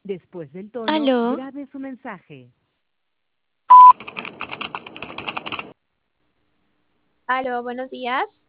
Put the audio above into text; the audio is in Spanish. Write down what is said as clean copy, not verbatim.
Después del tono, Aló, grabe su mensaje. Aló, buenos días.